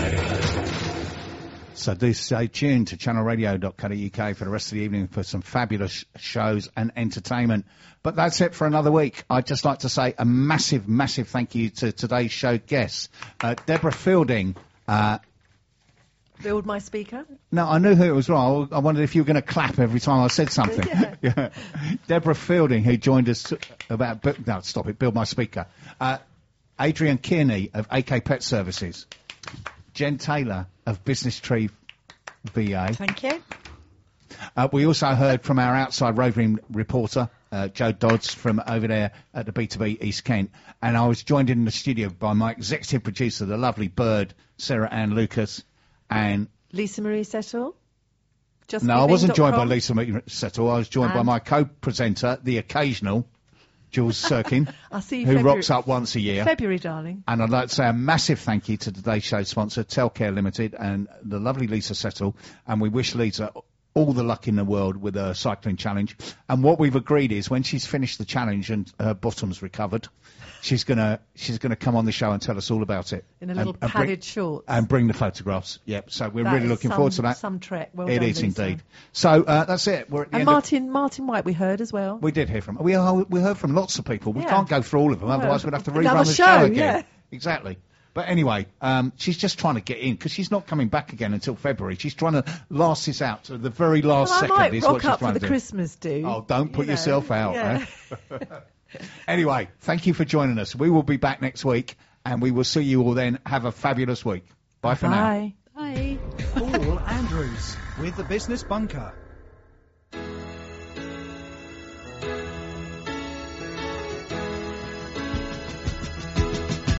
So do stay tuned to channelradio.co.uk for the rest of the evening for some fabulous shows and entertainment. But that's it for another week. I'd just like to say a massive, massive thank you to today's show guests. Deborah Fielding, Build my speaker. No, I knew who it was. Wrong. I wondered if you were going to clap every time I said something. Yeah. Deborah Fielding, who joined us about... No, stop it. Build my speaker. Adrian Kearney of AK Pet Services. Jen Taylor of Business Tree VA. Thank you. We also heard from our outside roving reporter, Joe Dodds, from over there at the B2B East Kent. And I was joined in the studio by my executive producer, the lovely Bird, Sarah Ann Lucas, and... Lisa Marie Settle? No, I wasn't joined by Lisa Marie Settle. I was joined by my co-presenter, the occasional, Jules Sirkin, I'll see you who February, rocks up once a year. February, darling. And I'd like to say a massive thank you to today's show sponsor, Telcare Limited, and the lovely Lisa Settle. And we wish Lisa all the luck in the world with her cycling challenge. And what we've agreed is when she's finished the challenge and her bottom's recovered, she's gonna come on the show and tell us all about it. In a little padded shorts. And bring the photographs. Yep. So we're really looking forward to that. Some trek. Well it done, is Lisa. indeed. So that's it. We're at the and end Martin White we heard as well. We did hear from. We heard from lots of people. We Yeah. can't go through all of them, otherwise we'd have to Another rerun the show again. Yeah. Exactly. But anyway, she's just trying to get in because she's not coming back again until February. She's trying to last this out to the very last Well, second. I might is rock what she's up trying for to the do. Christmas do. Oh, don't put yourself out. Yeah. Eh? Anyway, thank you for joining us. We will be back next week, and we will see you all then. Have a fabulous week. Bye for now. Bye. Bye. Paul Andrews with the Business Bunker.